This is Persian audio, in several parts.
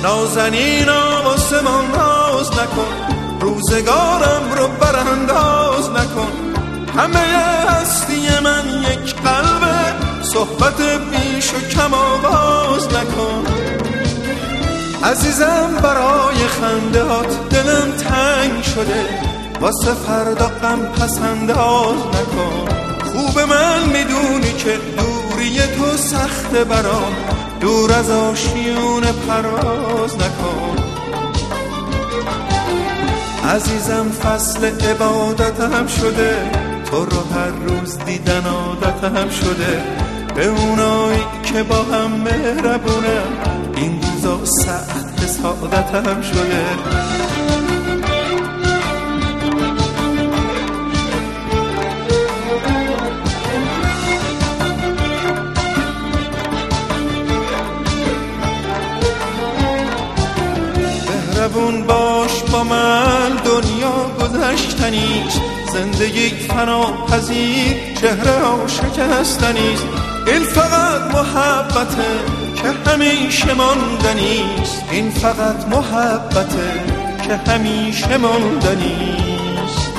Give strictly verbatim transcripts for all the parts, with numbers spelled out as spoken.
نازنینا واسه من ناز نکن، روزگارم رو برانداز نکن. همه هستی من یک قلبه، صحبت بیش و کم آغاز نکن. عزیزم برای خنده هات دلم تنگ شده، واسه فردا غم پسنداز نکن. خوب من میدونی که دوری تو سخته برام، دور از آشیون پرواز نکن. عزیزم فصل عبادتم شده، تو رو هر روز دیدن عادتم شده. به اونایی که با هم مهربونم، این روزا سخت حسادتم شده. مهربون باش با من، دنیا گذشتنیست، زندگی فنا پذیر، چهره ها شکستنیست. این فقط محبته که همیشه ماندنیست، این فقط محبته که همیشه ماندنیست.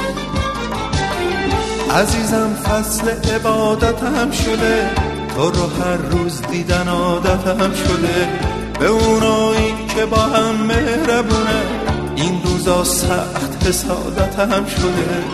عزیزم فصل عبادتم شده، تو رو هر روز دیدن عادتم شده. به اونایی که با هم مهربونه، این روزا سخت حسادتم شده.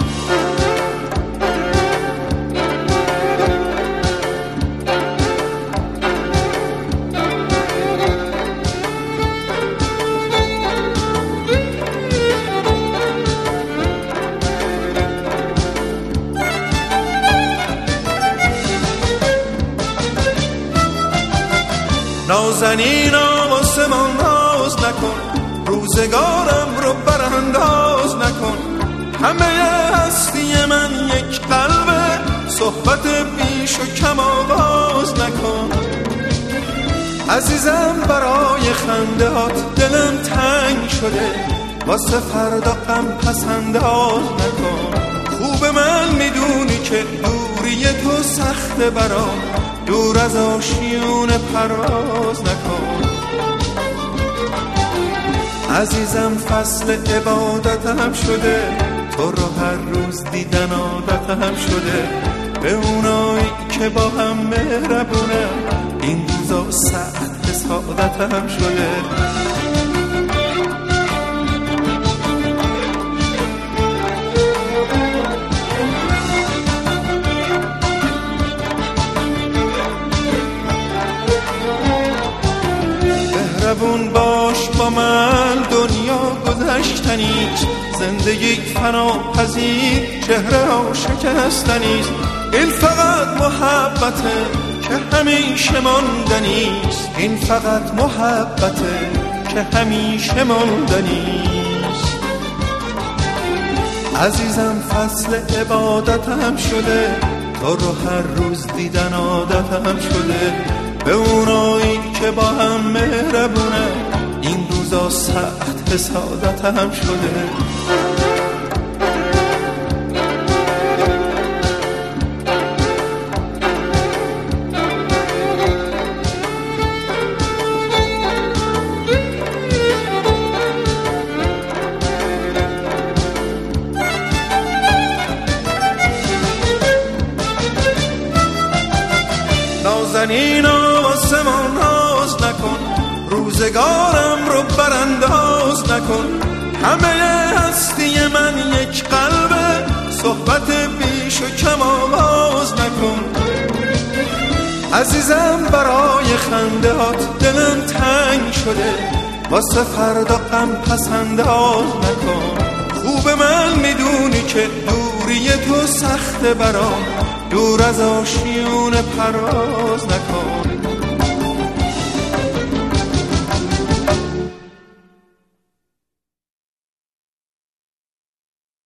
نازنینا واسه من ناز نکن، روزگارم رو برانداز نکن. همه هستی من یک قلبه، صحبت بیش و کم آغاز نکن. عزیزم برای خنده هات دلم تنگ شده، واسه فردا غم پسنداز نکن. خوب من میدونی که دوری تو سخته برام، دور از آشیون پرواز نکن. عزیزم فصل عبادتم شده، تو رو هر روز دیدن عادتم شده. به اونایی که با هم مهربونم، این روزا سخت حسادتم شده. مهربون باش با من، دنیا گذشتنیست، زندگی فنا پذیر، چهره ها شکستنیست. این فقط محبته که همیشه ماندنیست، این فقط محبته که همیشه ماندنیست. عزیزم فصل عبادتم شده، تو رو هر روز دیدن عادتم شده. به اونایی که با هم مهربونه، این روزا سخت حسادتم شده. نازنینا واسه من ناز نکن، روزگارم رو برانداز نکن. همه هستی من یک قلبه، صحبت بیش و کم آغاز نکن. عزیزم برای خنده هات دلم تنگ شده، واسه فردا غم پسنداز نکن. خوب من میدونی که دوری تو سخته برام، دور از آشیون پرواز نکن.